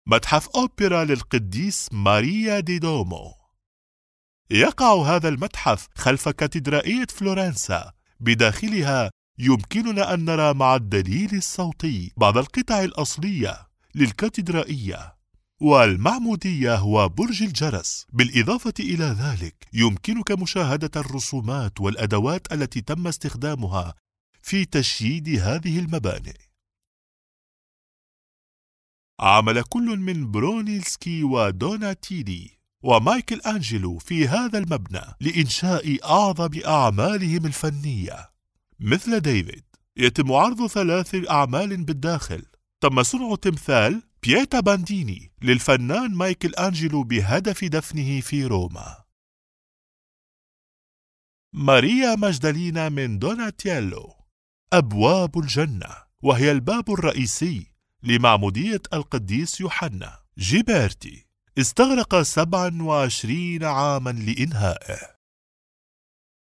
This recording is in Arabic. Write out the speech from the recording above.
متحف أوبرا للقديس ماريا دي دومو. يقع هذا المتحف خلف كاتدرائية فلورنسا. بداخلها يمكننا أن نرى مع الدليل الصوتي بعض القطع الأصلية للكاتدرائية، والمعمودية هو برج الجرس. بالإضافة إلى ذلك يمكنك مشاهدة الرسومات والأدوات التي تم استخدامها في تشييد هذه المباني. عمل كل من برونيلسكي ودوناتيلي ومايكل أنجلو في هذا المبنى لإنشاء أعظم أعمالهم الفنية. مثل ديفيد يتم عرض 3 أعمال بالداخل. تم صنع تمثال بييتا بانديني للفنان مايكل أنجلو بهدف دفنه في روما. ماريا ماجدالينا من دوناتيلو. أبواب الجنة، وهي الباب الرئيسي لمعمودية القديس يوحنا. جيبرتي استغرق 27 عاما لإنهائه.